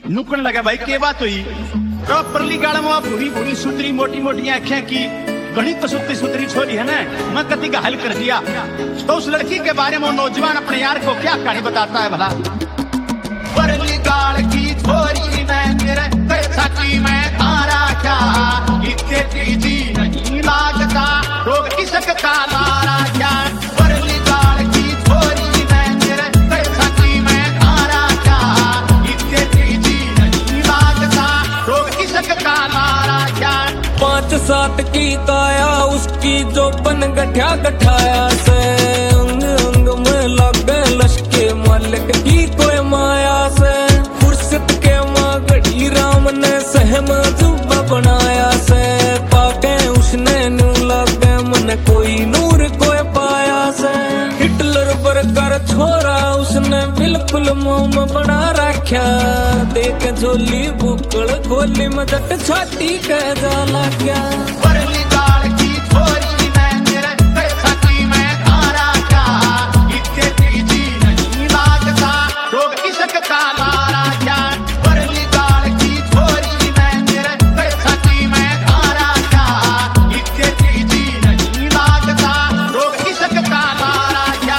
नुकन लगा भाई के बात हुई तो परली गाड़ में पूरी पूरी सुतरी मोटी मोटी आंखें की गणित तो सुतरी सुतरी छोरी है ना। मैं कति का हल कर दिया तो उस लड़की के बारे में नौजवान अपने यार को क्या कहानी बताता है भला। परली गाड़ की छोरी मैं तेरे कैसा की मैं तारा क्या इतने जी नहीं लागता रोग किसक का मारा क्या। परली गाड़ की छोरी मैं तेरे कैसा की मैं तारा क्या इतने जी नहीं लागता रोग किसक का मारा क्या। 5-7 की काया उसकी जो बन गठा गठाया से अंग अंग में लगे लश्के मालिक की कोई माया से। फुर्सत के माँ गढ़ी राम ने सहम जुब्बा बनाया से पाके उसने नू लगे मन कोई नूर कोई पाया से। हिटलर बरकर छोरा उसने बिल्कुल मोम बना रखा देख झोली बुकड़ खोली में जट छाती कह जाला क्या। परली गाड़ की छोरी मैं तेरे कैसा की मैं तारा क्या इतने जी नहीं लागता रोग किसक का मारा क्या। परली गाड़ की छोरी मैं तेरे कैसा की मैं तारा क्या इतने जी नहीं लागता रोग किसक का मारा क्या।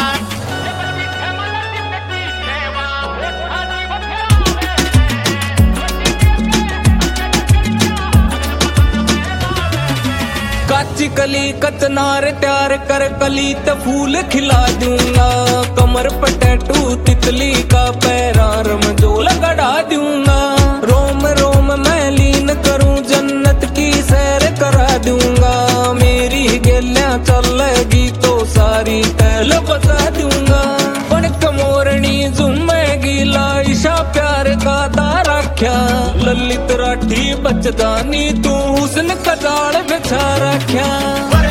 काची कली कचनार तैयार कर कली ते फूल खिला दूंगा। कमर पे टैटू तितली का पैरार में जोल गड़ा दूंगा। रोम रोम मैं लीन करूं जन्नत की सैर करा दूंगा। मेरी गेलियां चलेगी तो सारी तैल बता दूंगा। पणक मोरनी जुम्मेगी लाइशा प्यार का दारा क्या। ललित राठी बचदानी तू हुस्न का जाल बिछा रख्या।